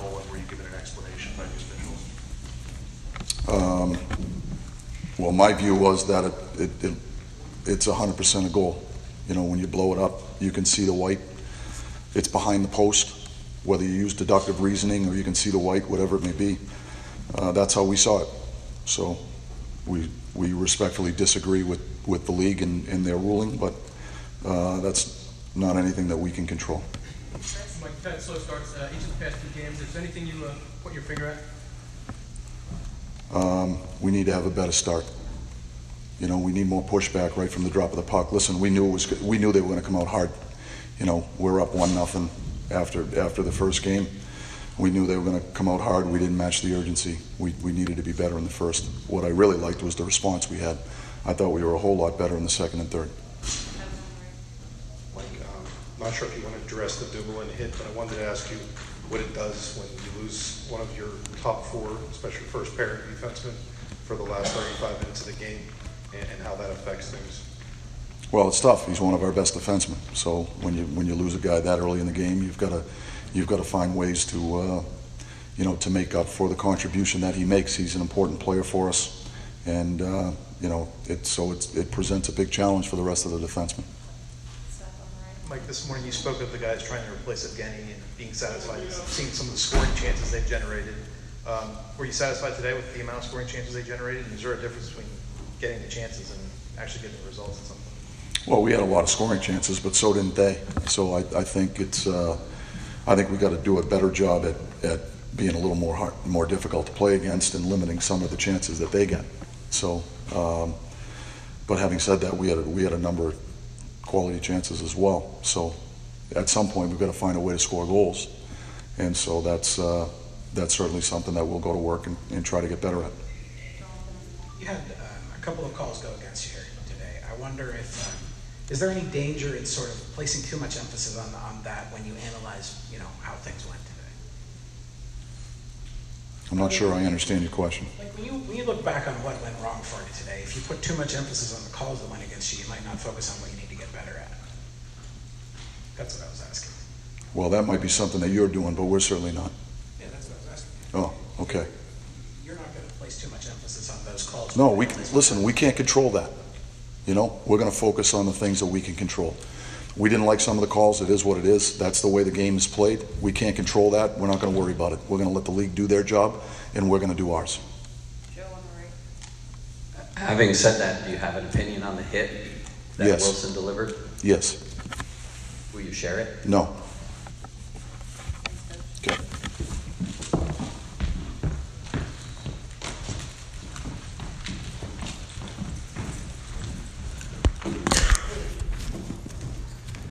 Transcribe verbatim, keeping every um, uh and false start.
and were you given an explanation by the officials? Um, well, my view was that it, it, it it's one hundred percent a goal. You know, when you blow it up, you can see the white. It's behind the post. Whether you use deductive reasoning or you can see the white, whatever it may be, uh, that's how we saw it. So we we respectfully disagree with, with the league and, and their ruling, but uh, that's not anything that we can control. Mike, you've had slow starts uh, each of the past two games. Is there anything you uh, put your finger at? Um, we need to have a better start. You know, we need more pushback right from the drop of the puck. Listen, we knew it was we knew they were going to come out hard. You know, we're up one nothing after after the first game. We knew they were going to come out hard. We didn't match the urgency. We we needed to be better in the first. What I really liked was the response we had. I thought we were a whole lot better in the second and third. Mike, um, I'm not sure if you want to address the Dumoulin hit, but I wanted to ask you what it does when you lose one of your top four, especially first pair defensemen, for the last thirty-five minutes of the game, and, and how that affects things. Well, it's tough. He's one of our best defensemen. So when you when you lose a guy that early in the game, you've got to you've got to find ways to uh, you know to make up for the contribution that he makes. He's an important player for us, and uh, you know it so it's, it presents a big challenge for the rest of the defensemen. Mike, this morning you spoke of the guys trying to replace Evgeny and being satisfied, seeing some of the scoring chances they've generated. Um, were you satisfied today with the amount of scoring chances they generated? And is there a difference between getting the chances and actually getting the results at some point? Well, we had a lot of scoring chances, but so didn't they. So I, I think it's uh, I think we got to do a better job at, at being a little more hard, more difficult to play against and limiting some of the chances that they get. So, um, but having said that, we had a, we had a number of quality chances as well. So at some point we've got to find a way to score goals, and so that's uh, that's certainly something that we'll go to work and, and try to get better at. You had um, a couple of calls go against you here today. I wonder if um, is there any danger in sort of placing too much emphasis on on that when you analyze, you know, how things went today? I'm not sure I understand your question. Like when you when you look back on what went wrong for you today, if you put too much emphasis on the calls that went against you, you might not focus on what you need to get better at. That's what I was asking. Well, that might be something that you're doing, but we're certainly not. Yeah, that's what I was asking. Oh, okay. You're not going to place too much emphasis on those calls. No, we listen. We can't control that. You know, we're going to focus on the things that we can control. We didn't like some of the calls. It is what it is. That's the way the game is played. We can't control that. We're not going to worry about it. We're going to let the league do their job, and we're going to do ours. Joe on the right. Having said that, do you have an opinion on the hit that Yes. Wilson delivered? Yes. Will you share it? No.